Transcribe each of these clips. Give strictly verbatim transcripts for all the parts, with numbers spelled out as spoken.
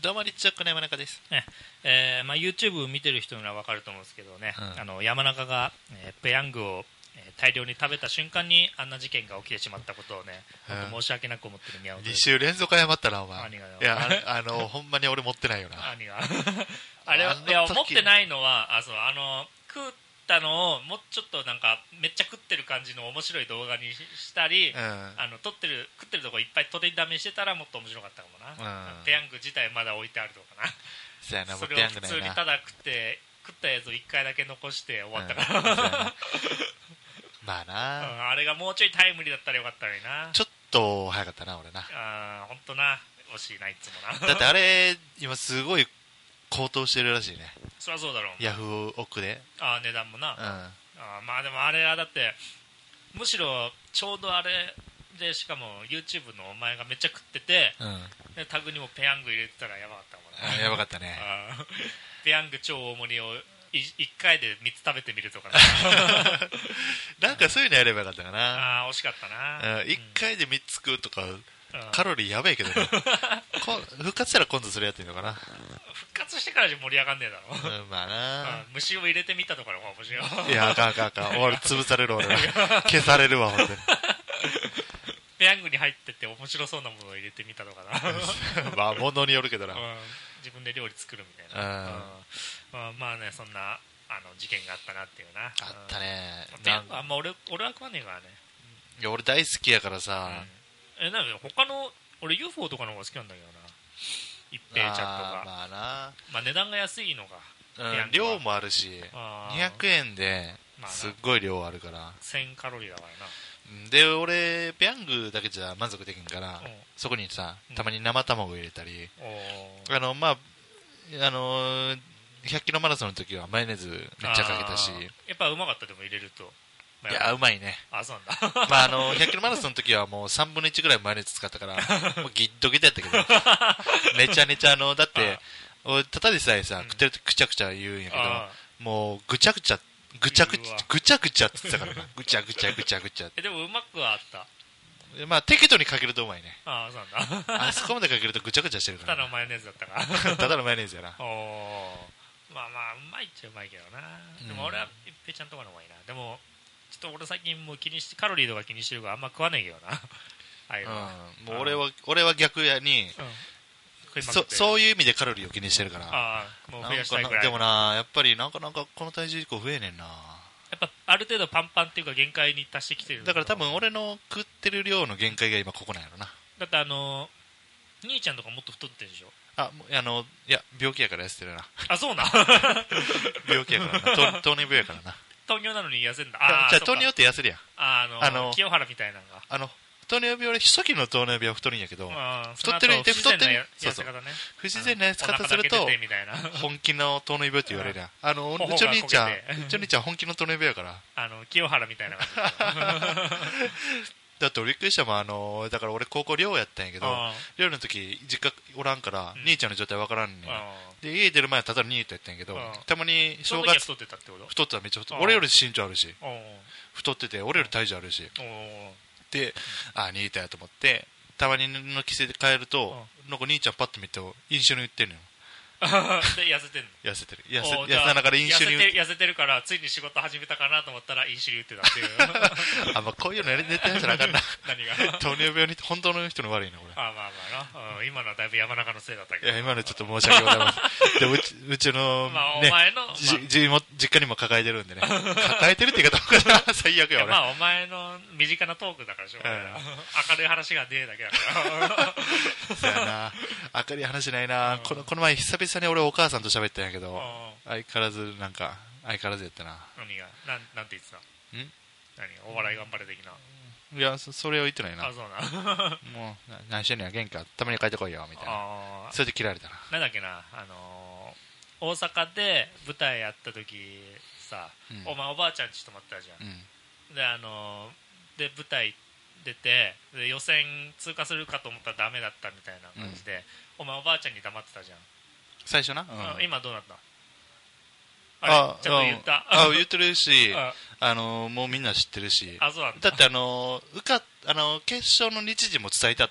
どうもリッチョックの山中です、 ねえーまあ、YouTube 見てる人には分かると思うんですけどね、うん、あの山中が、えー、ペヤングを、えー、大量に食べた瞬間にあんな事件が起きてしまったことをね、うん、申し訳なく思ってる宮本です。 に週連続謝ったなお前。 何がよ。 いやああのほんまに俺持ってないよな。 何があれはいや持ってないのはあそうあの食ったのをもうちょっとなんかめっちゃ食ってる感じの面白い動画にしたり、うん、あの撮ってる食ってるとこいっぱい撮りだめしてたらもっと面白かったかもな、うん、ペヤング自体まだ置いてあるとかな。 そやな、 それを普通にただ食って食ったやつをいっかいだけ残して終わったから、うん、 まあな、 うん、あれがもうちょいタイムリーだったらよかったのにな。 ちょっと早かったな俺な。 あほんとな惜しいな。いつもなだってあれ今すごい高騰してるらしいね。 そりゃそうだろう。 ヤフオクであ値段もな、うん、あまあでもあれはだってむしろちょうどあれでしかも YouTube のお前がめっちゃ食ってて、うん、でタグにもペヤング入れてたらやばかったもんね。 やばかったね。 ペヤング超大盛りをいいっかいでみっつ食べてみるとかねなんかそういうのやればよかったかな。 あ惜しかったな。 いっかいでみっつ食うとか、うん、カロリーやばいけどね復活したら今度それやってみようかな。 復活してからじゃ盛り上がんねえだろ、 うん、まあな、 うん、虫を入れてみたとかの方が面白い。 いやあかんあかんあかん俺潰される俺は消されるわ本当にペヤングに入ってて面白そうなものを入れてみたとかなまあ物によるけどな、うん、 自分で料理作るみたいな、うんうんまあ、まあねそんなあの事件があったなっていうな。 あったね。 ペヤングあんま 俺, 俺は食わねえからね。 いや俺大好きやからさ、 うん、えなんか他の俺 ユーフォー とかの方が好きなんだけどな。一平ちゃんとかまあな、 まあ値段が安いのが、 うん、量もあるしにひゃくえんですっごい量あるからせんカロリーだからな。 で俺ペヤングだけじゃ満足できんから、うん、そこにさたまに生卵入れたり、うん、あのまああのひゃっキロマラソンの時はマヨネーズめっちゃかけたし。 やっぱうまかった。でも入れるといやうまいね。 あそうなんだまああのひゃっキロマラソンの時はもうさんぶんのいちぐらいマヨネーズ使ったからもうギッドギッドやったけどめちゃめちゃあのだって俺ただでさえさ、うん、食ってるとくちゃくちゃ言うんやけどもうぐちゃぐちゃぐちゃぐちゃぐちゃぐちゃって言ってたからなぐちゃぐちゃぐちゃぐちゃえでもうまくはあった。 まあ適度にかけるとうまいね。 ああそうなんだあそこまでかけるとぐちゃぐちゃしてるから、 ただのマヨネーズだったからただのマヨネーズやな。 おまあまあうまいっちゃうまいけどな、うん、でも俺は一平ちゃんとかの方がいいな。でもちょっと俺最近もう気にしてカロリーとか気にしてるからあんま食わないけどなああいうのは、 うん、もう俺は俺は逆やに、うん、そ, そういう意味でカロリーを気にしてるから。 ああもう増やしたいくらい。 でもなやっぱりなんかなんかこの体重以降増えねんな。 やっぱある程度パンパンっていうか限界に達してきてる。 だから多分俺の食ってる量の限界が今ここなんやろな。 だってあの兄ちゃんとかもっと太ってるでしょ。 ああのいや病気やから痩せてるな。 あそうな病気やからな糖尿病やからな。 糖尿なのに痩せんだ。あじゃあ糖尿って痩せるやん。 あのあの清原みたいなのがあの糖尿病初期の糖尿病は太るんやけど太ってる太ってるそうそう不自然なやつ方すると本気の糖尿病って言われるやん。あのうちの兄ちゃんうちの兄ちゃん本気の糖尿病やからあの清原みたいな感じだって俺びっくりしたもん。あのだから俺高校寮やったんやけど寮の時実家おらんから、うん、兄ちゃんの状態わからんねん。で家出る前はただのニートやったんやけどたまに正月太ってたってこと。 太ってためっちゃ太って俺より身長あるし太ってて俺より体重あるしであニートやと思ってたまにの帰省で帰るとなんか兄ちゃんパッと見て飲酒に売ってんのよで痩せてんの。 痩せてる痩せ痩せながら飲酒に痩せて痩せてるからついに仕事始めたかなと思ったら飲酒に売ってたっていうあ、まあ、こういうのやり寝てんじゃなかんな何が糖尿病に本当の人の悪いなこれ。 あまあまあな、うん、今のはだいぶ山中のせいだったけどいや今のちょっと申し訳ございませんでうちうちの、 まあ、お前の、 ねまあ、じも実家にも抱えてるんでね抱えてるって言い方は最悪や俺。 まあお前の身近なトークだからしょうがないな、うん、明るい話がねえだけだからそうやな明るい話ないな、うん、このこの前久々に俺お母さんと喋ったんやけど相変わらずなんか相変わらずやったな。 何がなんなんて言ってたん何がお笑い頑張れ的な。 いや そ, それを言ってないな。 あそうなもう何してんのや元気かたまに帰ってこいよみたいな。それで切られたな。 なんだっけなあのー、大阪で舞台やった時さ、うん、お前おばあちゃんち泊まったじゃん、うん、であのー、で舞台出てで予選通過するかと思ったらダメだったみたいな感じで、うん、お前おばあちゃんに黙ってたじゃん最初な、 うん、今どうなった。あれちゃんと言った。 ああ言ってるしああのー、もうみんな知ってるし。 あそうなんだ。 だってあのー、受かあのー、決勝の日時も伝えてあったのよ。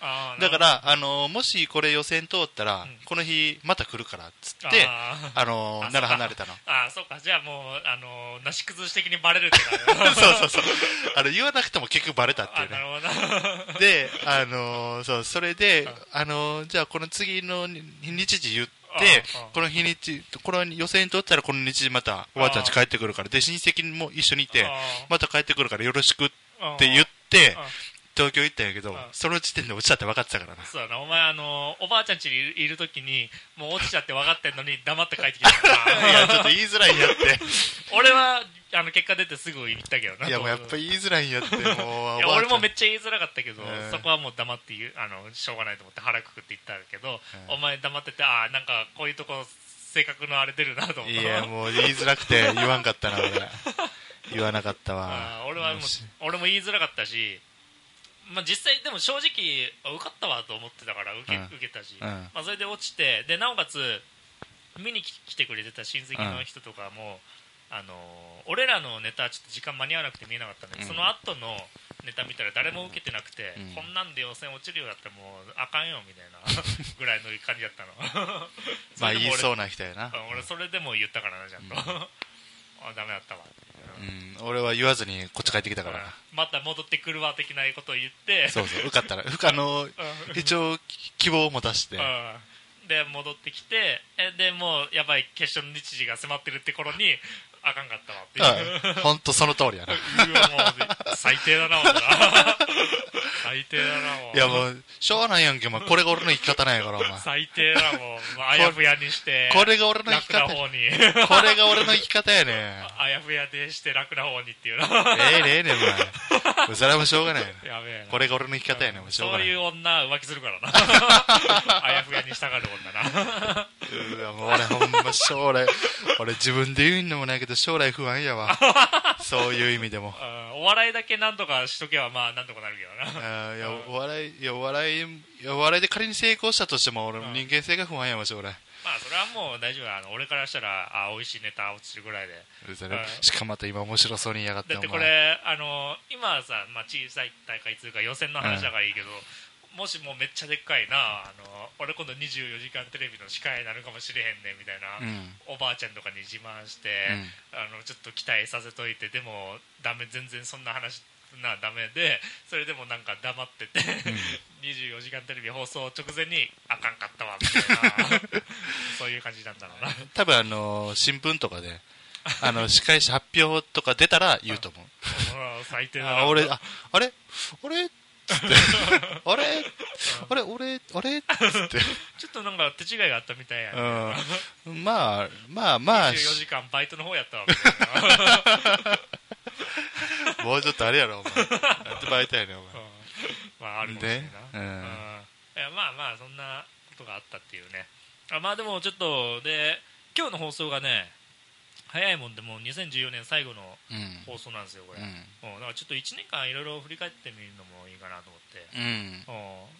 だから、あのー、もしこれ予選通ったら、うん、この日また来るからっつってあ、あのー、奈良離れたの。 ああそうか、じゃあもう、あのー、なし崩し的にバレるってそうそうそう、あの言わなくても結局バレたっていうね。 なるほどで、あのー、そうそれで、あのー、じゃあこの次の日時言ってでこの日にちこの予選取ったらこの日またおばあちゃん家帰ってくるからで親戚も一緒にいてまた帰ってくるからよろしくって言って東京行ったんやけどその時点で落ちちゃって分かってたからな。 そうだな、お前あのおばあちゃん家にいる時にもう落ちちゃって分かってんのに黙って帰ってきたからいやちょっと言いづらいんやって俺はあの結果出てすぐ言ったけどな。 いやもうやっぱ言いづらいんやってもういや俺もめっちゃ言いづらかったけど、えー、そこはもう黙って言うあのしょうがないと思って腹くくって言ったけど、えー、お前黙っててああなんかこういうとこ性格のあれ出るなと思った。 いやもう言いづらくて言わんかったな俺言わなかったわ。 あ俺はもう俺も言いづらかったし、まあ、実際でも正直受かったわと思ってたから受け、うん、受けたし、うんまあ、それで落ちてでなおかつ見に来てくれてた親戚の人とかも、うん、あの俺らのネタちょっと時間間に合わなくて見えなかったんで、うん、その後のネタ見たら誰も受けてなくて、うん、こんなんで予選落ちるようだったらもうあかんよみたいなぐらいの感じだったのまあ言いそうな人やな。 俺それでも言ったからなちゃんと、うん、あダメだったわ、 うん、俺は言わずにこっち帰ってきたから、うん、 また戻ってくるわ的なことを言ってそうそう受かったらあの一応希望を持たして、 うんで戻ってきてでもうやばい決勝の日時が迫ってるって頃にあかんかったわっていう本当その通りやなうわもう最低だな俺最低だなもういやもうしょうがないやんけお前これが俺の生き方なんやからお前最低だもうあやふやにしてこれが俺の生き方楽な方にこれが俺の生き方やねあやふやでして楽な方にっていうなええねええねお前それはもうしょうがないやべえなこれが俺の生き方やねんそういう女浮気するからなあやふやにしたがる女なうわもう俺ほんま将来俺自分で言うのもないけど将来不安やわそういう意味でもお笑いだけなんとかしとけばまあなんとかなるけどなあいやお笑いいやお笑いいやお笑いで仮に成功したとしても俺の人間性が不安やわ将来まあそれはもう大丈夫あの俺からしたらあ美味しいネタ落ちるぐらいでしかもまた今面白そうにやがってだってこれあの今はさ、まあ、小さい大会というか予選の話だからいいけど、うん、もしもうめっちゃでっかいなあの俺今度にじゅうよじかんテレビの司会になるかもしれへんねみたいな、うん、おばあちゃんとかに自慢して、うん、あのちょっと期待させといてでもダメ全然そんな話なダメでそれでもなんか黙ってて、うん、にじゅうよじかんテレビ放送直前にあかんかったわみたいなそういう感じなんだろうな多分あの新聞とかであの司会者発表とか出たら言うと思う最低だなあ俺ああれあれつってあれあれ俺あれつってちょっとなんか手違いがあったみたいやね、 うん、まあまあまあにじゅうよじかんバイトの方やったわみたいなもうちょっとあれやろお前やってバイトやねお前、うん、 まああるかもしれんな、うんうん、いやまあまあそんなことがあったっていうねあまあでもちょっとで今日の放送がね早いもんでもうにせんじゅうよねん最後の放送なんですよこれ、うんうん、だからちょっといちねんかんいろいろ振り返ってみるのもいいかなと思って、うん、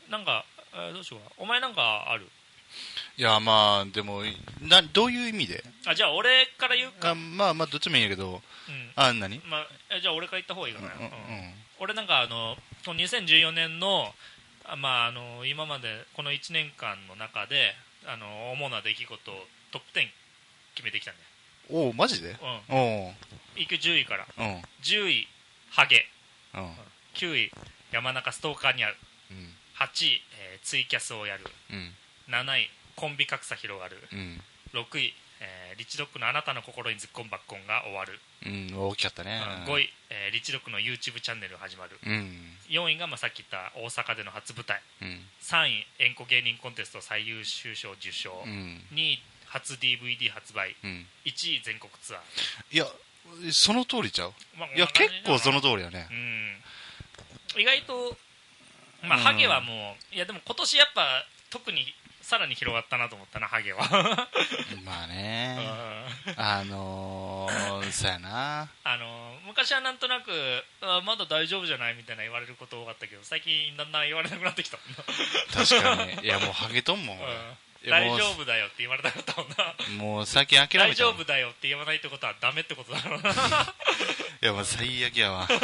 なんかどうしようかお前なんかあるいやまあでもなどういう意味であじゃあ俺から言うかあまあまあどっちもいいんやけど、うん、あ何、 まあ、じゃあ俺から言った方がいいかな、 うんうん、 俺なんかあのにせんじゅうよねんの、まあ、あの今までこのいちねんかんの中であの主な出来事をトップじゅう決めてきたんだよおおマジで、うん、おいくじゅういから、 うん、 じゅういハゲ、 うん、 きゅうい山中ストーカーにある、うん、はちい、えー、ツイキャスをやる、うん、なないコンビ格差広がる、うん、ろくい、えー、リッチドッグのあなたの心にズッコンバッコンが終わる、 うん、大きかったね、 うん、ごい、えー、リッチドッグの YouTube チャンネル始まる、うん、よんいがまあさっき言った大阪での初舞台、うん、さんい円弧芸人コンテスト最優秀賞受賞、うん、にい初 ディーブイディー 発売、うん、いちい全国ツアーいやその通りちゃう、まあ、いや結構その通りやね、 うん、意外と、まあ、ハゲはもういやでも今年やっぱ特にさらに広がったなと思ったなハゲはまあねあのー、そうやなあのー、昔はなんとなくあまだ大丈夫じゃないみたいな言われること多かったけど最近だんだん言われなくなってきたもんな確かにいやもうハゲとんもん、うん大丈夫だよって言われたかったもんなもう最近諦めた大丈夫だよって言わないってことはダメってことだろうないやもう最悪やわ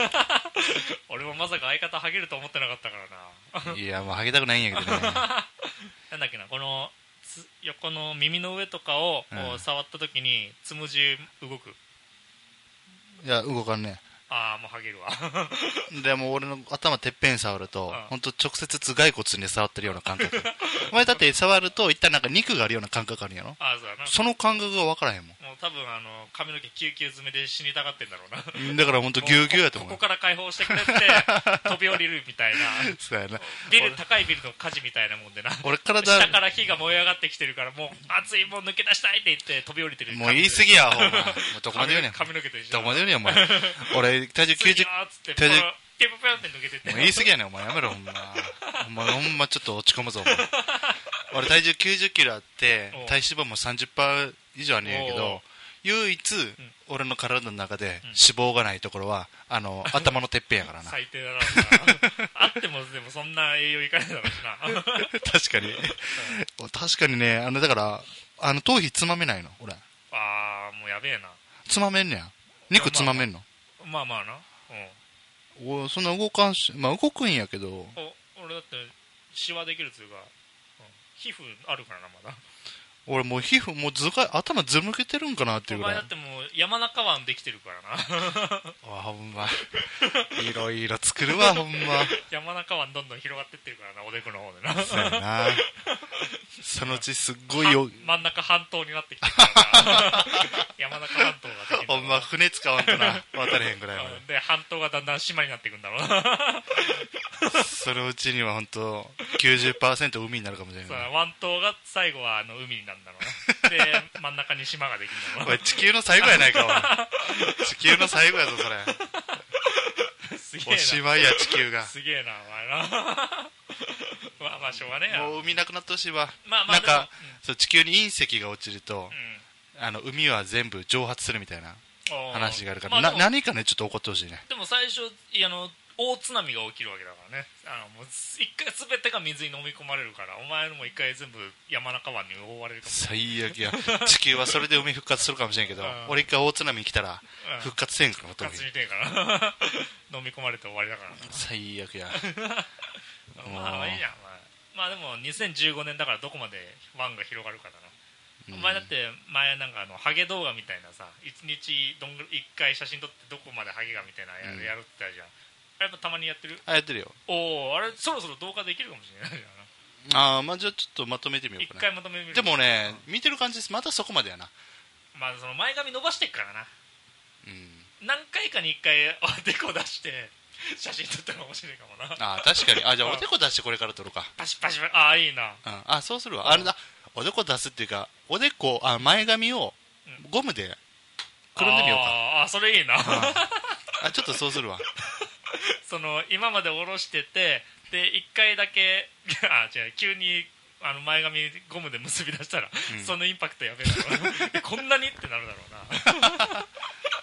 俺もまさか相方ハゲると思ってなかったからな。 いやもうハゲたくないんやけどねなんだっけな、この横の耳の上とかをこう触った時につむじ動く。 いや動かんね。 ああもうハゲるわでも俺の頭てっぺん触ると、うん、本当直接頭蓋骨に触ってるような感覚お前だって触ると一旦なんか肉があるような感覚あるんやろ。 あそうだな。 その感覚が分からへんもん。 もう多分あの髪の毛キューキュー詰めで死にたがってんだろうなだから本当ギューギューやと思う。 ここから解放してくれって飛び降りるみたいなそうやな。 ビル高いビルの火事みたいなもんでな。 俺体下から火が燃え上がってきてるからもう熱いもん抜け出したいって言って飛び降りてる。 もう言い過ぎやほんまもうどこまで言うねん。 髪の毛と一緒どこまで言うねんお前俺体重きゅうじゅうつってピュピュって抜けてって。 もう言い過ぎやねんお前やめろほんまお前ほんまちょっと落ち込むぞお前俺体重きゅうじゅっキロあって体脂肪も さんじゅっパーセント 以上あるんやけど唯一、うん、俺の体の中で脂肪がないところは、うん、あの頭のてっぺんやからな。 最低だろうなあってもでもそんな栄養いかないだろうしな確かに、うん、確かにね。あのだからあの頭皮つまめないの俺。 ああもうやべえな。 つまめんねや。肉つまめんの。 まあまあな、 うん、おそんな動かんし、まあ動くんやけどお俺だってシワできるっつうか、うん、皮膚あるからなまだ。 俺もう皮膚もうずか頭ずむけてるんかなっていうぐらい。 お前だってもう山中湾できてるからなあほんまいろいろ作るわほんま山中湾どんどん広がってってるからなおでこの方でな。 そうやなそのうちすっごいよ真ん中半島になってきてるからな山中半島ができるほんま船使わんとな渡れへんぐらいまでで半島がだんだん島になっていくんだろうなそのうちには本当 きゅうじゅっパーセント 海になるかもしれない。 そう湾島が最後はあの海になるんだろうなで真ん中に島ができるんだろうな。 おい地球の最後やないかおい地球の最後やぞそれすげえな。 おしまいや地球が。 すげえなお前なまあまあしょうがねえや。 もう海なくなってほしいわ。 まあまあなんか、 うん、 そう地球に隕石が落ちると、 うん、 あの海は全部蒸発するみたいな話があるから、 まあ、 な何かねちょっと起こってほしいね。 でも最初いやあの大津波が起きるわけだからね。あのもう一回全てが水に飲み込まれるからお前のも一回全部山中湾に覆われるかもしれない。 最悪や地球はそれで海復活するかもしれんけど、うん、俺一回大津波来たら復活せんから、うん、 復活してんから飲み込まれて終わりだからな。 最悪やまあまあいいじゃん、まあ、まあでもにせんじゅうごねんだからどこまで湾が広がるかだな、うん、お前だって前なんかあのハゲ動画みたいなさいちにちどんぐいっかい写真撮ってどこまでハゲがみたいなやる、うん、やるってたじゃん。あれもたまにやってる。 あやってるよ。 おおあれそろそろ動画できるかもしれないじゃん。ああまあじゃあちょっとまとめてみようかな。 一回まとめてみる。 でもね、うん、見てる感じです。またそこまでやな。 まあその前髪伸ばしてっからな、 うん、 何回かにいっかいおでこ出して写真撮ったら面白いかもな。 ああ確かに。あじゃあおでこ出してこれから撮るか。 パシパシああいいな、 うん、あそうするわ。あれだおでこ出すっていうかおでこあ前髪をゴムでくるんでみようか。 ああそれいいな、うん、 あちょっとそうするわその今まで下ろしててでいっかいだけあ違う急にあの前髪ゴムで結び出したら、うん、そのインパクトやべえだろこんなにってなるだろうな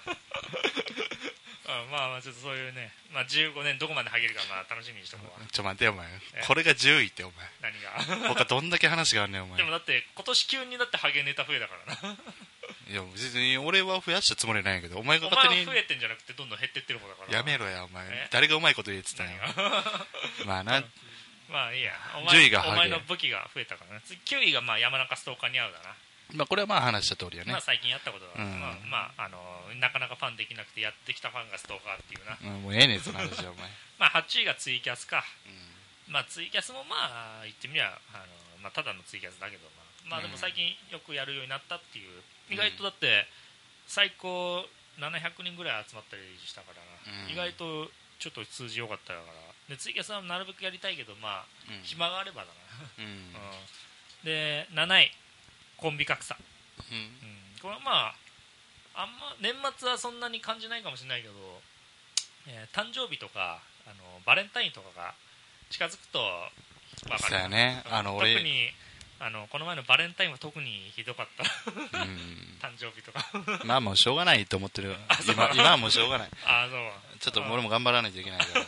あまあまあちょっとそういうね、まあ、じゅうごねんどこまでハゲるかまあ楽しみにしとこうわ。 ちょ待ってお前これがじゅういってお前何が他どんだけ話があるねんお前。 でもだって今年急にだってハゲネタ増えたからないや別に俺は増やしたつもりないけどお前が勝手に。 お前は増えてんじゃなくてどんどん減ってってる方だからやめろやお前誰がうまいこと言えって言ったんやまあな、うん、 まあいいやお前じゅういがハゲお前の武器が増えたからな。きゅういがまあ山中ストーカーに合うだな。 まあこれはまあ話した通りやね。 まあ最近やったことだ、うんまあ、まああのなかなかファンできなくてやってきたファンがストーカーっていうな、 うん、もうええねんその話はお前まあはちいがツイキャスか、うん、まあツイキャスもまあ言ってみりゃあの、まあ、ただのツイキャスだけどまあ、まあでも最近よくやるようになったっていう、うん、意外とだって最高ななひゃくにんぐらい集まったりしたからな、うん、意外とちょっと数字良かったからでツイキャスはなるべくやりたいけどまあ、うん、暇があればだな、うんうん、でなないコンビ格差、うんうん、これはまああんま年末はそんなに感じないかもしれないけど、えー、誕生日とかあのバレンタインとかが近づくと分かる。 そうやね、あの俺特にあのこの前のバレンタインは特にひどかったうん、誕生日とかまあもうしょうがないと思ってる今, 今はもうしょうがないあそうちょっと俺も頑張らないといけないから、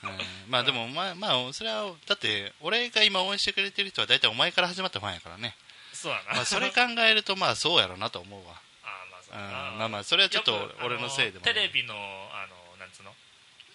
ねうん、まあでもまあ、まあ、それはだって俺が今応援してくれてる人は大体お前から始まったファンやからね。 そうだな、 まあ、それ考えるとまあそうやろうなと思うわ。 あまあそうだな、うん、まあまあそれはちょっと俺のせいでもテレビのあのなんつうの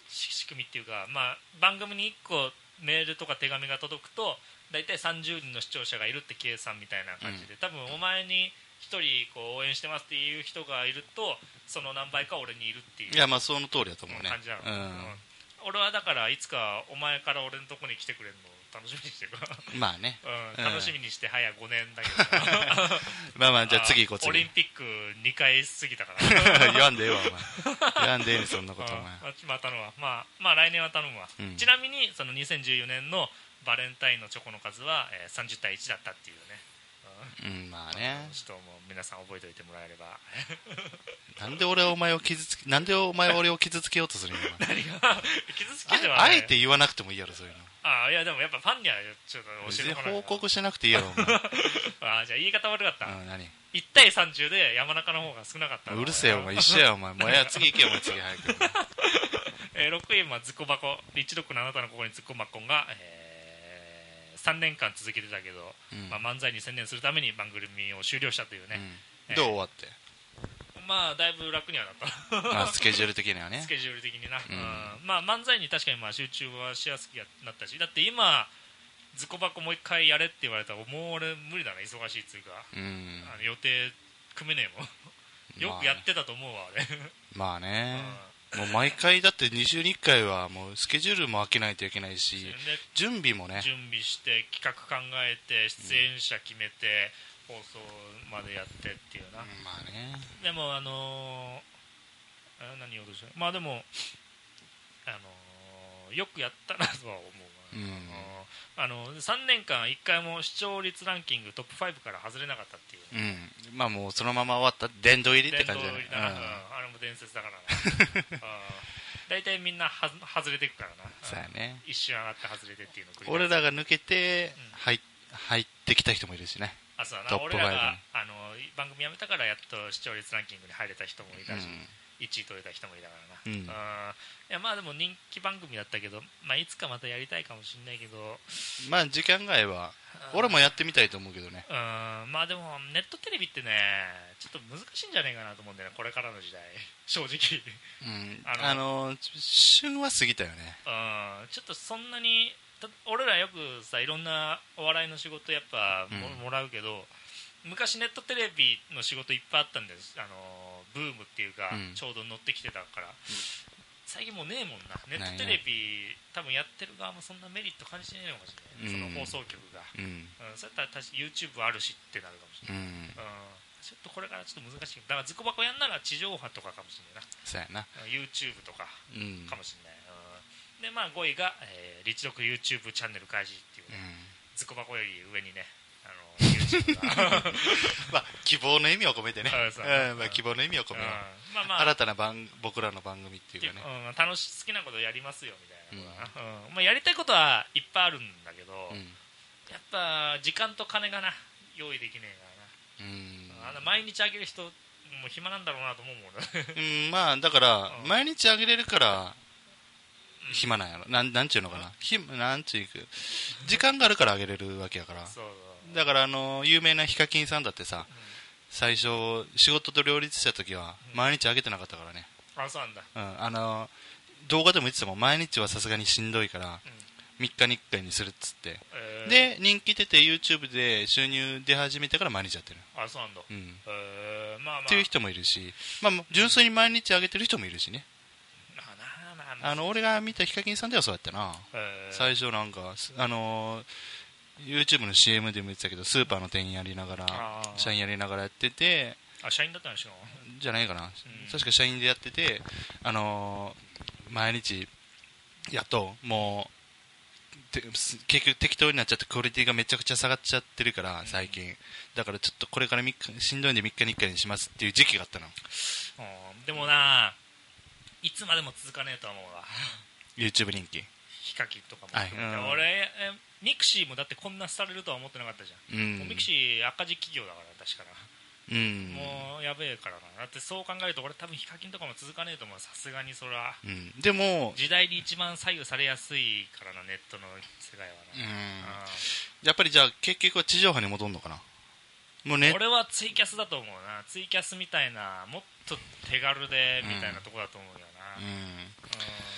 仕組みっていうか、まあ、番組にいっこメールとか手紙が届くとだいたいさんじゅうにんの視聴者がいるって計算みたいな感じで、うん、多分お前にひとりこう応援してますっていう人がいるとその何倍か俺にいるっていう、 いやまあその通りだと思うね感じなの、 うんうん、俺はだからいつかお前から俺のとこに来てくれるのを楽しみにしてるからまあね、 うん、楽しみにして早ごねんだけどまあまあじゃあ次行こう次オリンピックにかい過ぎたから言わんでええわお前言わんでええねそんなことお前まあ頼むわ、まあ、まあ来年は頼むわ、うん、ちなみにそのにせんじゅうよねんのバレンタインのチョコの数は、えー、さんじゅうたいいちだったっていうね、 うん、まあねちょっともう皆さん覚えておいてもらえればなんで俺はお前を傷つけなんでお前は俺を傷つけようとするんや何が傷つけては、 ね、あえて言わなくてもいいやろそういうのああいやでもやっぱファンにはちょっと教えてもらう報告しなくていいやろお前ああじゃあ言い方悪かった、 うん、何いちたいさんじゅうで山中の方が少なかったうるせえよお前一緒やお前もうや次行けよお前次早くえー、ろくいはズコ箱いちろくのあなたのここにズコマッコンが、えー、さんねんかん続けてたけど、うんまあ、漫才に専念するために番組を終了したというね、 うんえー、どう終わってまあだいぶ楽にはなったあスケジュール的にはねスケジュール的にな、うんうん、まあ漫才に確かにまあ集中はしやすくなったしだって今ズコ箱もう一回やれって言われたらもう俺無理だな忙しいっつうか、うん、あの予定組めねえもんよくやってたと思うわあれまあね、うん、もう毎回だってに週にいっかいはもうスケジュールも開けないといけないし準備もね準備して企画考えて出演者決めて、うん、放送までやってっていうな、 うん、まあねでもあのー、何言おうとしたまあでもあのー、よくやったなとは思う、うんあのさんねんかんいっかいも視聴率ランキングトップファイブから外れなかったっていう、 ね、うん、まあもうそのまま終わった殿堂入りって感じだね、 殿堂入りだな、うん、あれも伝説だからな大体みんなは外れていくからなそうやね一瞬上がって外れてっていうのを俺らが抜けて入、うん、入ってきた人もいるしねあそうだな俺らがあの番組やめたからやっと視聴率ランキングに入れた人もいたし、うんいちい取れた人もいたからな、うん、あいやまあでも人気番組だったけど、まあ、いつかまたやりたいかもしれないけどまあ時間外は俺もやってみたいと思うけどねうんまあでもネットテレビってねちょっと難しいんじゃないかなと思うんだよねこれからの時代正直、 うん、あのあの旬は過ぎたよねうんちょっとそんなに俺らよくさいろんなお笑いの仕事やっぱ も,、うん、もらうけど昔ネットテレビの仕事いっぱいあったんですあのブームっていうか、うん、ちょうど乗ってきてたから、うん、最近もうねえもんなネットテレビ多分やってる側もそんなメリット感じてないのかもしれない、うん、その放送局が、うんうん、そうやったら確か YouTube あるしってなるかもしれない、うんうん、ちょっとこれからちょっと難しいだからズコ箱やんなら地上波とかかもしれないなそうやな YouTube とかかもしれない、うん、でまあごいが、えー、立読 YouTube チャンネル開示っていう、ねうん、ズコ箱より上にねあのまあ希望の意味を込めてね、うんまあ、希望の意味を込めて、まあまあ、新たな番僕らの番組っていうかね、 うん、楽し好きなことやりますよみたいな、うんうんまあ、やりたいことはいっぱいあるんだけど、うん、やっぱ時間と金がな用意できねえからな、うん、あの毎日あげる人もう暇なんだろうなと思うもんうんまあだから、うん、毎日あげれるから暇なんやろなんなんちゅうのかな、ひなんちゅう時間があるからあげれるわけやからそうだからあの有名なヒカキンさんだってさ、うん、最初仕事と両立した時は毎日あげてなかったからね、 うん、あそうなんだ、 うん、あの動画でも言ってたもん毎日はさすがにしんどいから、うん、みっかにいっかいにするっつって、えー、で人気出て YouTube で収入出始めてから毎日やってるあそうなんだ、うんえーまあまあ、 っていう人もいるし、まあ、純粋に毎日あげてる人もいるしねあの俺が見たヒカキンさんではそうやったな、えー、最初なんかあのー、YouTube の シーエム でも言ってたけどスーパーの店員やりながら社員やりながらやっててあ社員だったんでしょじゃないかな、うん、確か社員でやっててあのー、毎日やっともう結局適当になっちゃってクオリティがめちゃくちゃ下がっちゃってるから最近、うん、だからちょっとこれからみっかしんどいんでみっかにいっかいにしますっていう時期があったの、 うん、でもないつまでも続かねえと思うわ YouTube 人気ヒカキンとかも、はいうん、俺ミクシーもだってこんなされるとは思ってなかったじゃん、うん、もうミクシー赤字企業だから確かな、うん、もうやべえからなだってそう考えると俺多分ヒカキンとかも続かねえと思うさすがにそら、うん、でも時代に一番左右されやすいからなネットの世界はな、 うん、やっぱりじゃあ結局は地上波に戻るのかなもう、ね、俺はツイキャスだと思うなツイキャスみたいなもっと手軽でみたいなとこだと思うよな、うんうん、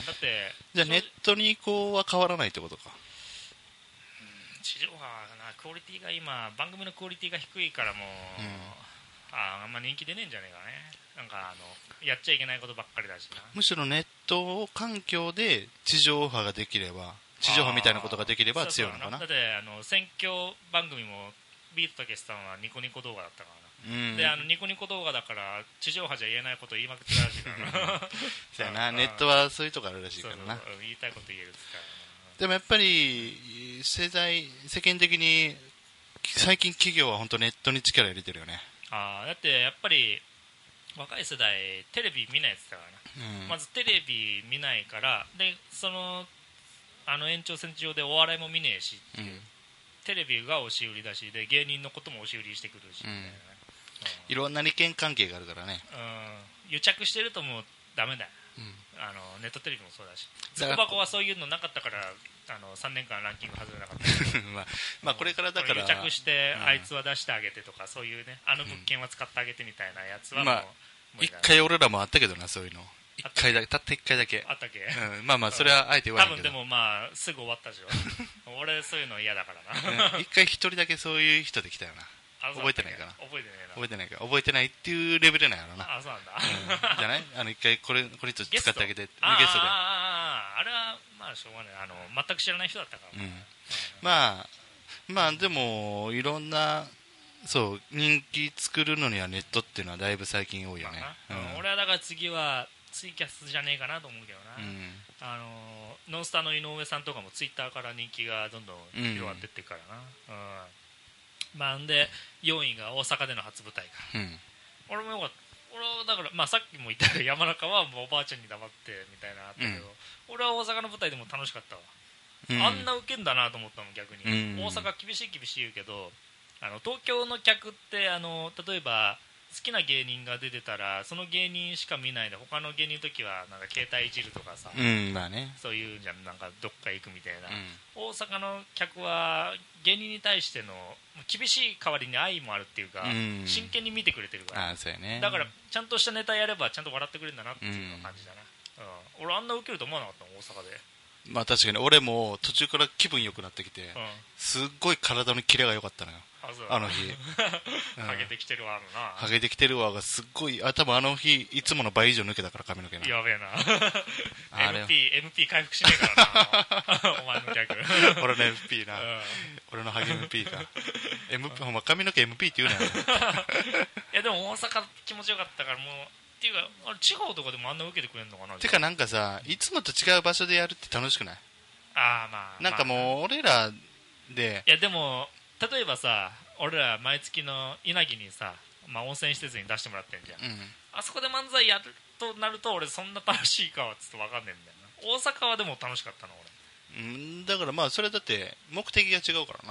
だってじゃあネットに移行は変わらないってことか。 地上波はなクオリティが今番組のクオリティが低いからもう、うん、あ, あんま人気出ねえんじゃねえかね。なんかあのやっちゃいけないことばっかりだしな。 むしろネット環境で地上波ができれば地上波みたいなことができれば強いのかな。 だってあの選挙番組もビートたけしさんはニコニコ動画だったからな、うん、であのニコニコ動画だから地上波じゃ言えないこと言いまくってるらしいからなそうやな、ネットはそういうとこあるらしいからな。 そうそう言いたいこと言えるっつからな。 でもやっぱり世代世間的に最近企業は本当ネットに力入れてるよね。 あだってやっぱり若い世代テレビ見ないやつだからな、うん、まずテレビ見ないからでそのあの延長線上でお笑いも見ねえしっていう、うん、テレビが押し売りだしで芸人のことも押し売りしてくるし、うんうん、 いろんな利権関係があるからね、 うん、癒着してるともうダメだよ、うん、あのネットテレビもそうだしズコ箱はそういうのなかったからあのさんねんかんランキング外れなかったまあ、まあこれからだから癒着して、うん、あいつは出してあげてとかそういうねあの物件は使ってあげてみたいなやつはもう、まあ、 一回俺らもあったけどなそういうの一回だけたった一回だけあったっけ、 うん、まあまあそれはあえて言わないけど多分でもまあすぐ終わったでしょ俺そういうの嫌だからな一回一人だけそういう人できたよな。覚えてないかな。 覚えてないな。 覚えてないか。覚えてないっていうレベルなんやろな。 あ、そうなんだ。 うん、じゃないあの一回これこれと使ってあげてゲストで。 あああれはまあしょうがない。あの全く知らない人だったから。 うん、まあまあでもいろんなそう人気作るのにはネットっていうのはだいぶ最近多いよね。 まあうん、俺はだから次はツイキャスじゃねえかなと思うけどな。うん、あのノンスタの井上さんとかもツイッターから人気がどんどん広がってってからな。うん。うんまあ、でよんいが大阪での初舞台が、うん、俺もよかった俺はだから、まあ、さっきも言ったけど山中はもうおばあちゃんに黙ってみたいなあったけど、うん、俺は大阪の舞台でも楽しかったわ、うん、あんなウケんだなと思ったもん逆に、うん、大阪厳しい厳しい言うけどあの東京の客ってあの例えば好きな芸人が出てたらその芸人しか見ないで他の芸人の時はなんか携帯いじるとかさ、 うんまあね、 そういうじゃんなんかどっか行くみたいな、うん、大阪の客は芸人に対しての厳しい代わりに愛もあるっていうか、うん、真剣に見てくれてるからあそうや、ね、 だからちゃんとしたネタやればちゃんと笑ってくれるんだなっていう感じだな、うんうん、俺あんなウケると思わなかったの大阪で。 まあ確かに俺も途中から気分良くなってきて、うん、すっごい体のキレが良かったのよ あ, あの日ハゲてきてるわあるなハゲてきてるわがすっごいあ多分あの日いつもの倍以上抜けたから髪の毛がやべえなエムピー, エムピー 回復しねえからなお前の逆俺の エムピー な、うん、俺のハゲ エムピー か エムピー ほんま髪の毛 エムピー って言うなよいやでも大阪気持ちよかったからもうっていうかあれ地方とかでもあんな受けてくれるのかなてかなんかさいつもと違う場所でやるって楽しくない？ ああまあなんかもう俺らでいやでも例えばさ俺ら毎月の稲城にさ、まあ、温泉施設に出してもらってんじゃん、うん、あそこで漫才やるとなると俺そんな楽しいかはちょっと分かんねえんだよな。大阪はでも楽しかったの俺、うん、だからまあそれだって目的が違うからな。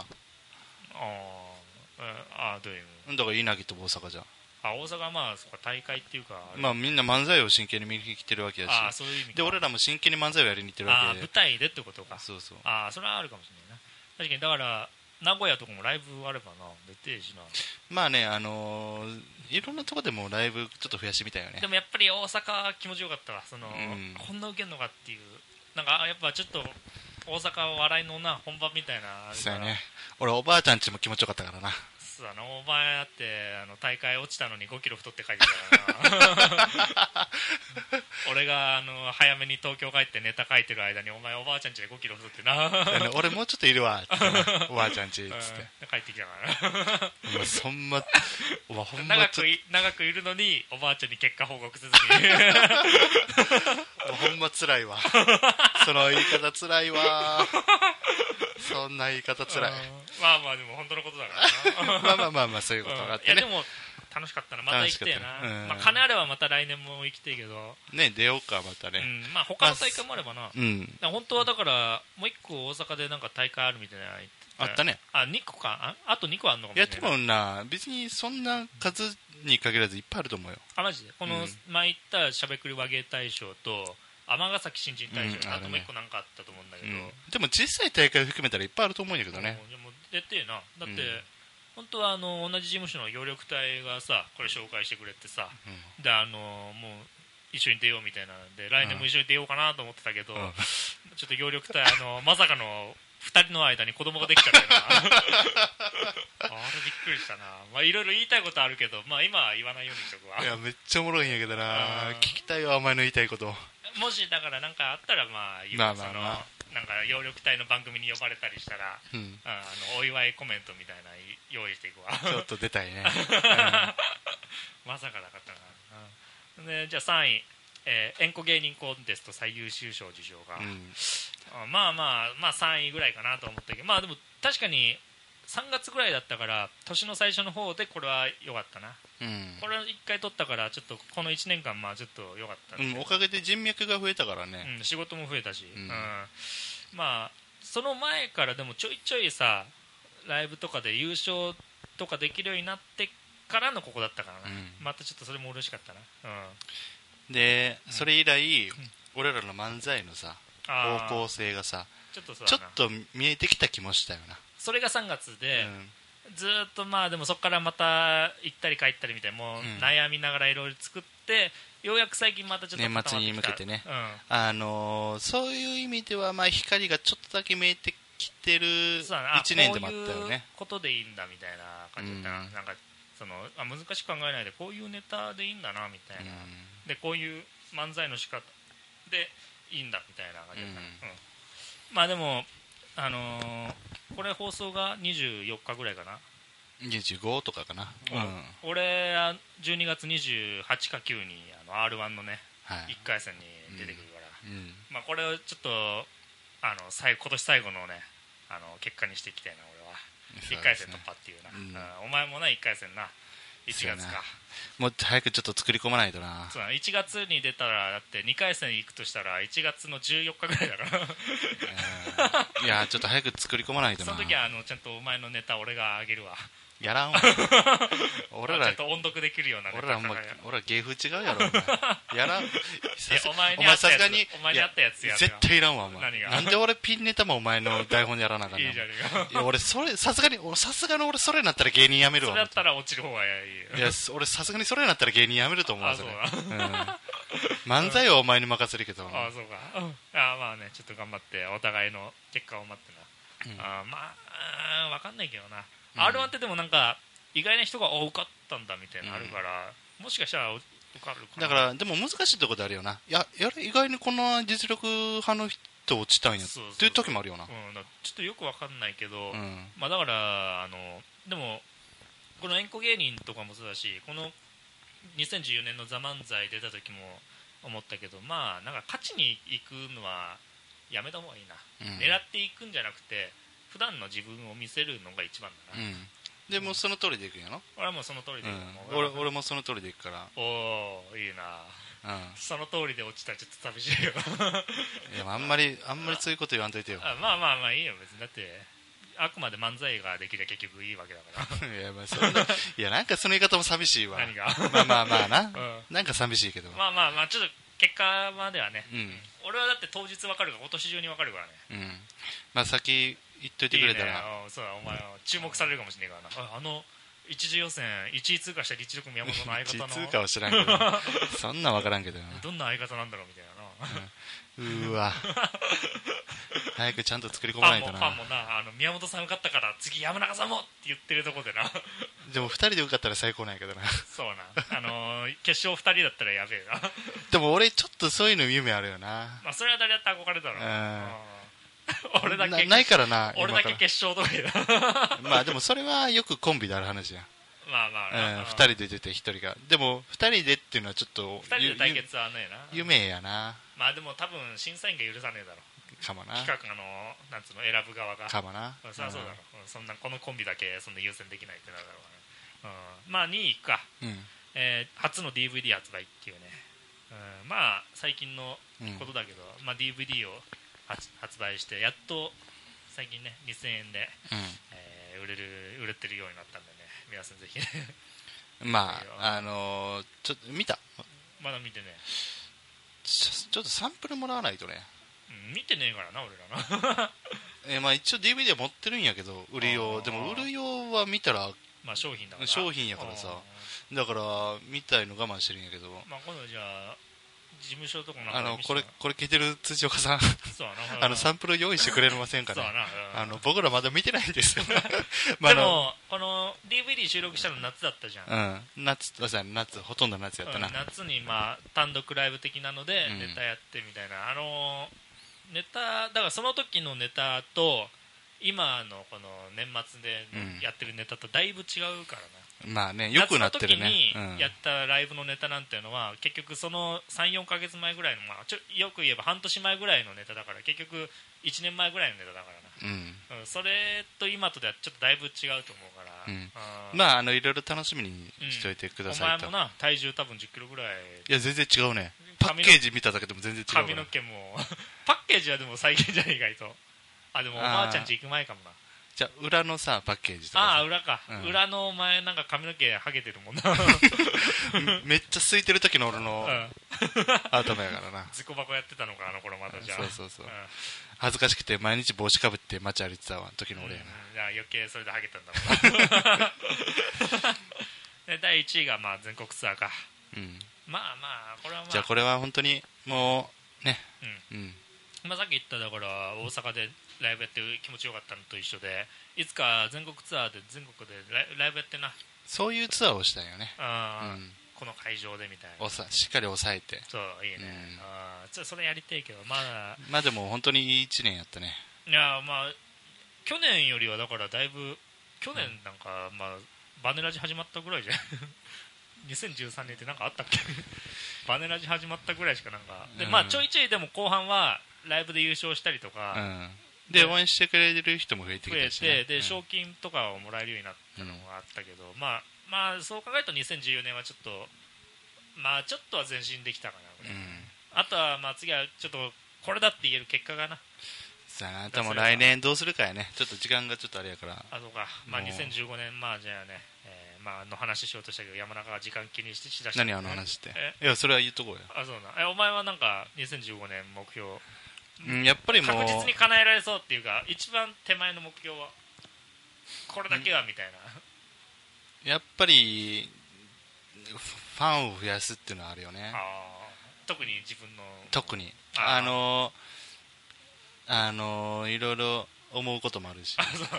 ああどういうだから稲城と大阪じゃん。 あ大阪はまあそこ大会っていうかまあみんな漫才を真剣に見に来てるわけだしあそういう意味で俺らも真剣に漫才をやりに行ってるわけであ舞台でってことか。 そうそうあそれはあるかもしれないな。確かにだから名古屋とかもライブあればな出てえしな。 まあねあのー、いろんなとこでもライブちょっと増やしてみたいよね。 でもやっぱり大阪気持ちよかったわその、うん、こんなウケんのかっていうなんかやっぱちょっと大阪は笑いのな本場みたいなそうやね。俺おばあちゃんちも気持ちよかったからな。 そうだなお前だってあの大会落ちたのにごキロ太って帰ってきたからな俺があの早めに東京帰ってネタ書いてる間にお前おばあちゃんちでごキロ太ってな俺もうちょっといるわっておばあちゃんちっつって、うん、 帰ってきたからお前そんまお前ほんま長くい長くいるのにおばあちゃんに結果報告せずにほんまつらいわその言い方つらいわそんな言い方つらいまあまあでも本当のことだからなまあまあまあまあそういうことがあってね、 うん、いやでも楽しかったなまた行きてえな、うんまあ、金あればまた来年も行きてえけどね出ようかまたね、 うん、まあ他の大会もあればな、まあうん、本当はだからもう一個大阪でなんか大会あるみたいなあったねあにこか あ, あとにこあんのかもしれない。 いやでもな別にそんな数に限らずいっぱいあると思うよ。 あマジでこの、うん、前言ったしゃべくり和芸大賞と尼崎新人大賞、うん、あともう一個なんかあったと思うんだけど、うん、 でも実際大会を含めたらいっぱいあると思うんだけどね。 でも出てえなだって、うん、本当はあの同じ事務所の協力隊がさこれ紹介してくれてさ、うん、であのもう一緒に出ようみたいなので来年も一緒に出ようかなと思ってたけど、 うん、 ちょっと協力隊あのまさかのふたりの間に子供ができちゃったよなあれびっくりしたな。まあいろいろ言いたいことあるけど、まあ今は言わないようにしとくわ。 いやめっちゃおもろいんやけどな、聞きたいわお前の言いたいこと。 もしだからなんかあったらまあ言う、 まあまあまあ、 そのなんか協力隊の番組に呼ばれたりしたら、うん、あのお祝いコメントみたいな用意していくわ。 ちょっと出たいね、うん、 まさかなかったな、うん、でじゃあさんい、えー、縁故芸人コンテスト最優秀賞受賞が、うん、まあまあまあさんいぐらいかなと思ったけど、まあでも確かにさんがつぐらいだったから年の最初の方でこれは良かったな、うん、これいっかい取ったからちょっとこのいちねんかんまあちょっと良かった、うん、 おかげで人脈が増えたからね、 うん、仕事も増えたし、うんうん、まあその前からでもちょいちょいさライブとかで優勝とかできるようになってからのここだったからな、うん、またちょっとそれも嬉しかったな、 うん、でそれ以来、うん、俺らの漫才のさ方向性がさちょっと、ちょっと見えてきた気もしたよな。 それがさんがつで、うん、ずっとまあでもそこからまた行ったり帰ったりみたいなもう悩みながらいろいろ作って、ようやく最近またちょっと年末に向けてね、うん、あのー、そういう意味ではまあ光がちょっとだけ見えてきてるいちねんでもあったよね。 こういうことでいいんだみたいな感じだったな、うん、なんかそのあ難しく考えないでこういうネタでいいんだなみたいな、うん、でこういう漫才の仕方でいいんだみたいな感じだった、うんうん、まあでもあのー、これ放送がにじゅうよっかぐらいかな、 にじゅうごとかかな、 うん、俺じゅうにがつにじゅうはちかきゅうにあの アールワン のね、はい、いっかい戦に出てくるから、うんうん、まあ、これをちょっとあの最今年最後のねあの結果にしていきたいな俺は、ね、いっかい戦突破っていうな、うん、お前もないっかい戦ないちがつかもっと早くちょっと作り込まないとな。 そうだいちがつに出たらだってにかい戦行くとしたらいちがつのじゅうよっかぐらいだから、 えー、いやちょっと早く作り込まないとな。 その時はあのちゃんとお前のネタ俺があげるわ。 やらんわ俺らちゃんと音読できるようなネタ俺らも俺ら芸風違うやろやらんお前にあったやつお前にあったやつや絶対いらんわお前。 何がなんで俺ピンネタもお前の台本やらなあかんの。 いいじゃねえか。 いや俺それさすがにさすがに俺それになったら芸人やめるわ。 それだったら落ちる方がいい。 いや俺さすがにそれになったら芸人やめると思うわ。それあそうだ、うん、漫才はお前に任せるけど、 ああそうか、うん、あまあねちょっと頑張ってお互いの結果を待ってな、うん、あまあ分かんないけどな、うん、アールワン ってでもなんか意外な人が受かったんだみたいなのあるから、うん、もしかしたら受かるかな。 だからでも難しいところであるよな。いややれ意外にこの実力派の人落ちたんやっていう時もあるよな。うん、 ちょっとよく分かんないけど、うん、まあだからあのでもこの縁故芸人とかもそうだしこのにせんじゅうよねんのザ漫才出た時も思ったけど、まあなんか勝ちに行くのはやめた方がいいな、うん、狙っていくんじゃなくて普段の自分を見せるのが一番だな、うんでもその通りでいくんやろ。 俺はもうその通りでいく、 うん、俺, 俺もその通りでいくから。 おおいいな、うん、その通りで落ちたらちょっと寂しいよいやあんまりあんまりそういうこと言わんといてよ。 あまあまあまあいいよ別にだってあくまで漫才ができれば結局いいわけだからいやまあそんないやなんかその言い方も寂しいわ。 何がまあまあまあな、うん、なんか寂しいけどまあまあまあちょっと結果まではね、うん、俺はだって当日分かるから今年中に分かるからね、うん、 まあ先言っといてくれたらいい、ね、 そうだお前は注目されるかもしれないからな。あ, あの一次予選いちい通過した立力宮本の相方のいちい通過は知らんけどそんな分からんけどなどんな相方なんだろうみたいななうーわ早くちゃんと作り込まないとな。 ファンもファンもなあの宮本さん受かったから次山中さんもって言ってるとこでなでもふたりで受かったら最高なんやけどなそうなあのー、決勝ふたりだったらやべえなでも俺ちょっとそういうの夢あるよな。 まあそれは誰だって憧れたろ、うん俺だけな, ないからな俺だけ決勝とか言うまあでもそれはよくコンビである話やん。 まあまあ、うん、 ふたりで出てひとりがでもふたりでっていうのはちょっとふたりで対決はねえな夢やな。 まあでも多分審査員が許さねえだろかもな。 企画のなんつうの選ぶ側がかもな。 そりゃそうだろ、うん、そんなこのコンビだけそんな優先できないってなるだろうね、うん、まあにいいくか、うんえー、初の ディーブイディー 発売っていうね、うん、まあ最近のことだけど、うんまあ、ディーブイディー を発, 発売してやっと最近ねにせんえんで、うんえー、売れる売れてるようになったんでね皆さんぜひまああのー、ちょっと見たまだ見てねちょっとサンプルもらわないとね、 うん、見てねえからな俺らなえー、まあ一応 ディーブイディー は持ってるんやけど売る用でも売る用は見たらまあ商品だから商品やからさだから見たいの我慢してるんやけどまあ今度じゃあ事務所とかなんかあのこれこれ聞いてる辻岡さんそうなあのサンプル用意してくれませんかね。 そうな、 うん、あの僕らまだ見てないんですよまあ、でもこの ディーブイディー 収録したの夏だったじゃん、 うん、夏夏ほとんど夏やったな、 うん、夏にまあ単独ライブ的なのでネタやってみたいな、うん、あのネタだからその時のネタと今のこの年末でやってるネタとだいぶ違うからな、 うん、まあね良くなってるね。 夏の時にやったライブのネタなんていうのは、うん、結局その さん,よん ヶ月前ぐらいの、まあ、ちょよく言えば半年前ぐらいのネタだから結局いちねんまえぐらいのネタだからな、うんうん、それと今とではちょっとだいぶ違うと思うから、 うん、まああのいろいろ楽しみにしておいてくださいと、 うん、お前もな体重多分じゅっキロぐらい。 いや全然違うね。パッケージ見ただけでも全然違うから。 髪の毛もパッケージはでも再現じゃねえ意外と。あでもおばあちゃん家行く前かもな。 じゃあ裏のさパッケージとかああ裏か、うん、裏のお前なんか髪の毛ハゲてるもんなめっちゃ空いてる時の俺の頭やからな。 自己箱やってたのかあの頃まだ。じゃあそうそうそう、うん、恥ずかしくて毎日帽子かぶって街歩いてたわ時の俺やな、 うん、じゃあ余計それでハゲたんだもんでだいいちいがまあ全国ツアーか、うん、まあまあこれはまあじゃあこれは本当にもうね、 うんうんまあ、さっき言っただから大阪でライブやって気持ちよかったのと一緒でいつか全国ツアーで全国でライブやってな。 そういうツアーをしたいよね。 あ、うん、この会場でみたいなおさしっかり抑えて。 そういいね、うん、あちょっとそれやりたいけどまだまあでも本当にいいいちねんやったね。 いやまあ去年よりはだからだいぶ去年なんか、うん、まあバネラジ始まったぐらいじゃんにせんじゅうさんねんってなんかあったっけバネラジ始まったぐらいしかなんかで、うん、まあちょいちょいでも後半はライブで優勝したりとか、 うんで応援してくれる人も増えてきたし、ね、 増えてで、うん、賞金とかをもらえるようになったのがあったけど、うん、まあまあそう考えるとにせんじゅうよねんはちょっとまあちょっとは前進できたかな、うん、あとはまあ次はちょっとこれだって言える結果がなさああなたも来年どうするかやね。ちょっと時間がちょっとあれやからあそうかまあにせんじゅうごねんまあじゃあね、えー、まあの話しようとしたけど山中が時間気にしてしだした、 ね、何あの話っていやそれは言っとこうよ。 あそうなえお前はなんかにせんじゅうごねん目標うん、やっぱりもう確実に叶えられそうっていうか一番手前の目標はこれだけはみたいな。やっぱりファンを増やすっていうのはあるよね。 あ特に自分の特にあのあのいろいろ思うこともあるしあそう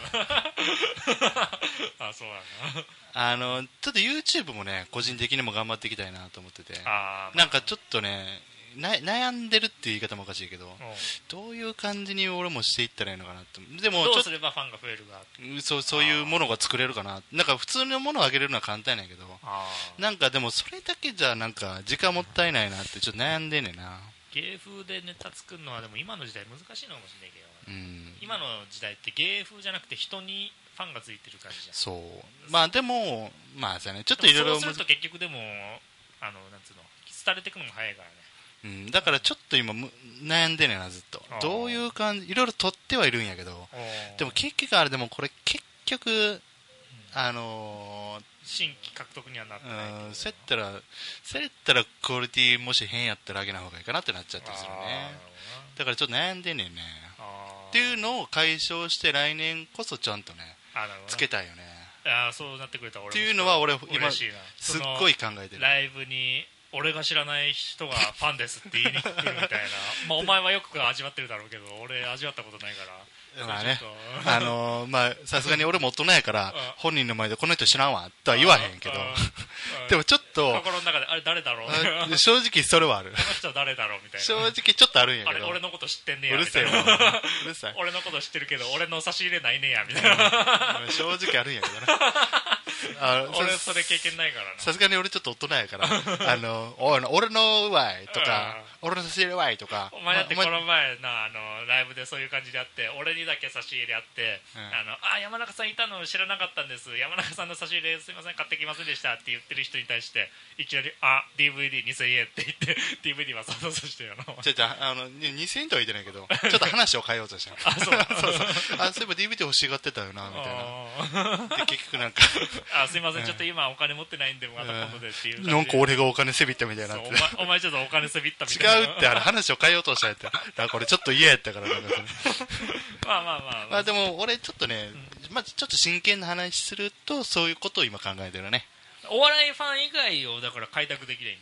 あそうだなあのちょっと YouTube もね個人的にも頑張っていきたいなと思っててあ、まあ、なんかちょっとねな悩んでるっていう言い方もおかしいけどどういう感じに俺もしていったらいいのかなってでもどうすればファンが増えるかそう、そういうものが作れるかななんか普通のものをあげれるのは簡単やけどなんかでもそれだけじゃなんか時間もったいないなってちょっと悩んでんねんな。 芸風でネタ作るのはでも今の時代難しいのかもしれないけど、うん、今の時代って芸風じゃなくて人にファンがついてる感じじゃん。 そうまあでもまあさねちょっといろいろそうすると結局でもあのなんつうの廃れていくのも早いからね。 うん、だからちょっと今悩んでんねんなずっとどういう感じいろいろ撮ってはいるんやけどでも結局あれでもこれ結局、うん、あのー、 新規獲得にはなってないけど、 うん、そうやったらそうやったらクオリティもし変やったら上げない方がいいかなってなっちゃったりするね。だからちょっと悩んでんねんねっていうのを解消して来年こそちゃんとねつけたいよね。 あそうなってくれた俺もっていうのは俺今すっごい考えてる。 ライブに俺が知らない人がファンですって言いに来るみたいなまあお前はよく味わってるだろうけど俺味わったことないからまあねあのー、まあさすがに俺も大人やから本人の前でこの人知らんわとは言わへんけどでもちょっと心の中であれ誰だろう正直それはあるこの人誰だろうみたいな正直ちょっとあるんやけどあれ俺のこと知ってんねやうるせえわうるさい俺のこと知ってるけど俺の差し入れないねやみたいな正直あるんやけどなあ俺それ経験ないからなさすがに俺ちょっと大人やからあのおい俺のわいとか俺の差し入れわいとかお前だってこの前なあのライブでそういう感じであって俺にだけ差し入れあって、うん、あのあ山中さんいたの知らなかったんです山中さんの差し入れすいません買ってきませんでしたって言ってる人に対していきなりあ ディーブイディーにせんえんって言って ディーブイディー はそうそうしてよなちょちょあのにせんえんとは言ってないけどちょっと話を変えようとしたあそうそうそうあそういえば ディーブイディー 欲しがってたよなみたいなで結局なんかあすいません、うん、ちょっと今お金持ってないんでまた今度でっていう感じでなんか俺がお金せびったみたいになってお前、お前ちょっとお金せびったみたいな違うってあれ話を変えようとしたやつだからこれちょっと嫌やったからなんかまあまあまあ、まあ、 まあでも俺ちょっとね、うん、まあちょっと真剣な話するとそういうことを今考えてるね。 お笑いファン以外をだから開拓できればいいんじゃないの。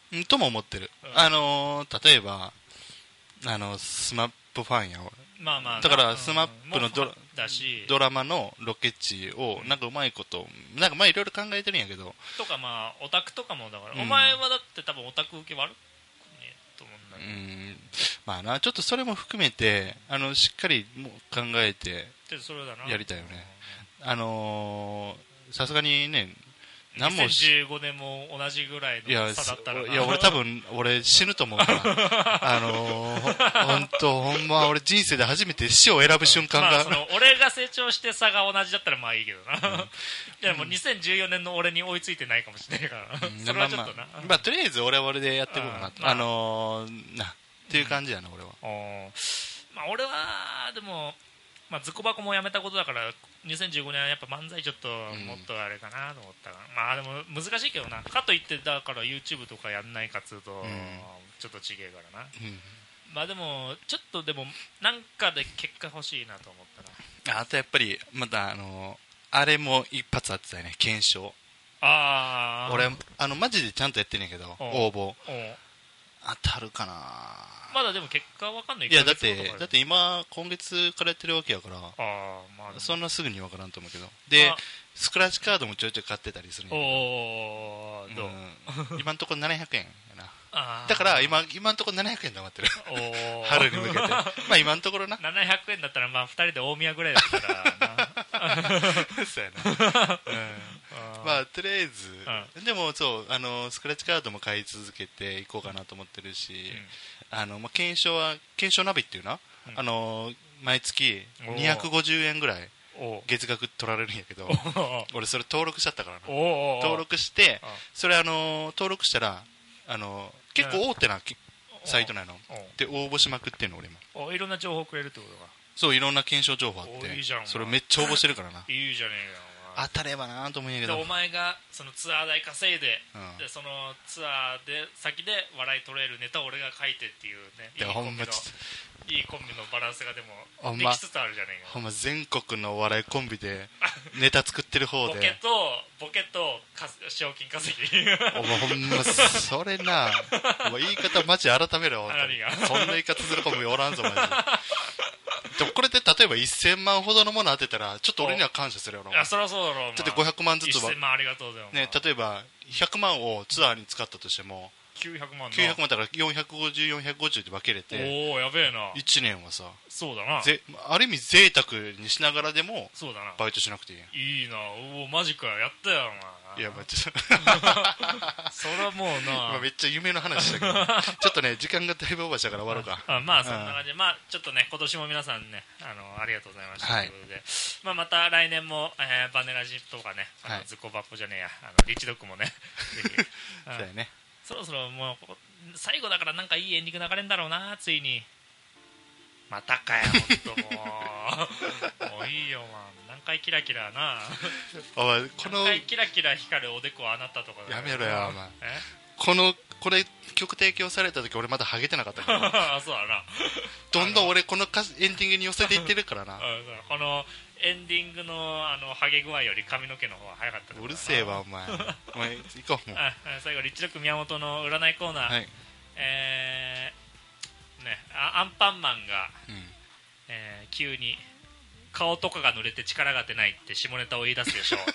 うんとも思ってる、 うん、 あのー、例えばあのスマップファンや俺、 まあまあ、 だからスマップの ド,、 うん、だしドラマのロケ地をなんかうまいことなんかまあいろいろ考えてるんやけどとかまあオタクとかもだから、うん、お前はだって多分オタク受け悪くねえと思うんだけど、 うんまあなちょっとそれも含めてあのしっかりもう考えてやりたいよね、あのー、さすがにね何もにせんじゅうごねんも同じぐらいの差だったらな。 いや俺多分俺死ぬと思うからあのー、本当ほんま俺人生で初めて死を選ぶ瞬間が、うんまあ、 その俺が成長して差が同じだったらまあいいけどな、うん、でもにせんじゅうよねんの俺に追いついてないかもしれないから、うん、それはちょっとな、まあまあまあ、とりあえず俺は俺でやっていこうかなと、まあ、あのー、なっていう感じやな、うん、俺は、 まあ、俺はでもまあ、ズコ箱もやめたことだからにせんじゅうごねんはやっぱ漫才ちょっともっとあれかなと思ったから、うん、まあでも難しいけどなかといってだから YouTube とかやんないかっつうと、うん、ちょっとちげえからな、うん、まあでもちょっとでもなんかで結果欲しいなと思ったな。 あとやっぱりまたあのあれも一発あってたよね検証。 ああ俺あのマジでちゃんとやってんねんけど応募当たるかな。 まだでも結果わかんない。 いやだってだって今今月からやってるわけやから、 あ、まあ、 そんなすぐにわからんと思うけどで、まあ、スクラッチカードもちょいちょい買ってたりするんやけど、 おーどう、 うん、今んとこななひゃくえんやな。だから今今んとこななひゃくえん溜まってる春に向けてまあ今んところなななひゃくえんだったらまあふたりで大宮ぐらいだったらなそうやな、うん、まあとりあえず、うん、でもそうあのスクラッチカードも買い続けていこうかなと思ってるし、うん、あのまあ、検証は検証ナビっていうな、うん、あの毎月にひゃくごじゅうえんぐらい月額取られるんやけど俺それ登録しちゃったからな。登録してそれあの登録したらあの結構大手なサイトなので応募しまくってんの俺も。 いろんな情報くれるってことか。 そういろんな検証情報あっていいじゃん、 それめっちゃ応募してるからな。 いいじゃねえか当たればなと思うんやけどお前がそのツアー代稼いで、うん、でそのツアーで先で笑い取れるネタを俺が書いてっていうね、いいコンビのいいコンビのバランスがでもできつつあるじゃねえか。 ほんま全国のお笑いコンビでネタ作ってる方でボケとボケと賞金稼ぎお前ほんまそれなお前言い方マジ改めろよそんな言い方する子もおらんぞマジで。でもこれで例えばせんまんほどのもの当てたらちょっと俺には感謝するよな。 いやそりゃそうだろう、まあ、 だってごひゃくまんずつはせんまんありがとうだよ、 ね、例えばひゃくまんをツアーに使ったとしてもきゅうひゃくまんきゅうひゃくまんだからよんひゃくごじゅう、よんひゃくごじゅうで分けれておおやべえないちねんはさそうだなぜある意味贅沢にしながらでもそうだなバイトしなくていい。 いいなおおマジかやったよお前。 いやまあちょっとそれはもうなめっちゃ夢の話だけどちょっとね時間がだいぶオーバーしたから終わろうか。 あまあそんな感じで、まあちょっとね今年も皆さんねあのありがとうございました、はい、ということで、まあ、また来年も、えー、バネラジとかねあのズコバッポじゃねえやあのリッチドッグもねぜひそうやねそろそろもう最後だからなんかいいエンディング流れんだろうなついに。またかよほんともうもういいよ、まあ、何回キラキラなお前この何回キラキラ光るおでこあなたとかやめろよお前このこれ曲提供された時俺まだハゲてなかったからあそうだなどんどん俺この歌エンディングに寄せていってるからなこのエンディング の, あのハゲ具合より髪の毛の方が早かったから。 うるせえわお前お前行こうもうあ最後リッチロック宮本の占いコーナー、はい、えーね、アンパンマンが、うんえー、急に顔とかが濡れて力が出ないって下ネタを言い出すでしょう、ね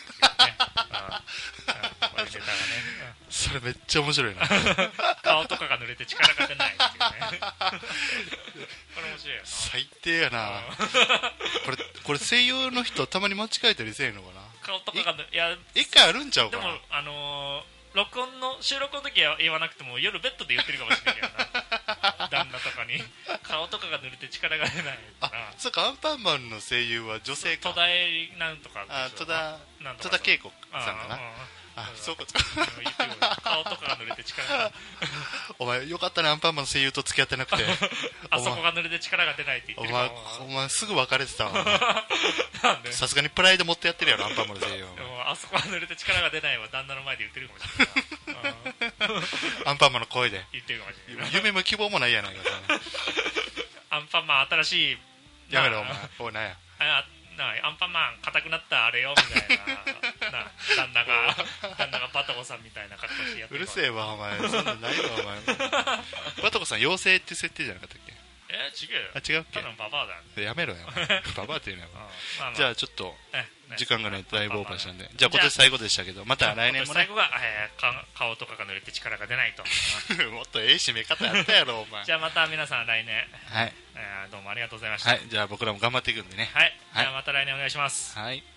うんうん、これネタがね、 うん、それめっちゃ面白いな顔とかが濡れて力が出ないっていうねこれ面白いよな。 最低やなこれこれ声優の人たまに間違えたりせえんのかな。 顔とかがいや一回あるんちゃうかな。 でもあのー録音の収録の時は言わなくても夜ベッドで言ってるかもしれないけどな旦那とかに顔とかが濡れて力が出ないあそうかアンパンマンの声優は女性か。 戸田恵梨なんとかあ戸田戸田恵子さんかな。あそうか顔とかが濡れて力がお前よかったねアンパンマンの声優と付き合ってなくてあそこが濡れて力が出ないって言ってるかお前お前すぐ別れてたわさすがにプライド持ってやってるやろアンパンマンの声優は。 あそこが濡れて力が出ないは旦那の前で言ってるかもしれないアンパンマンの声で言ってるかもしれない。 夢も希望もないやないかアンパンマン新しいやめろお前おいなんやあなアンパンマン硬くなったあれよみたいなな旦那が旦那がバタコさんみたいな格好してやってうるせえわお前、そんなないわお前バトコさん妖精って設定じゃなかったっけ？ えー、違うよ。 あ、違うっけ？ ただのババアだ。 やめろよババアって言うのよ、 まあまあ、 じゃあちょっとね時間がねだいぶオーバーしたんで、じゃあ今年最後でしたけど、また来年もね最後が、えー、か顔とかが濡れて力が出ないともっとええ締め方やったやろお前じゃあまた皆さん来年、 はい、 えー、どうもありがとうございました。 はい、じゃあ僕らも頑張っていくんでね。 はい、 はい、 じゃあまた来年お願いします。 はい。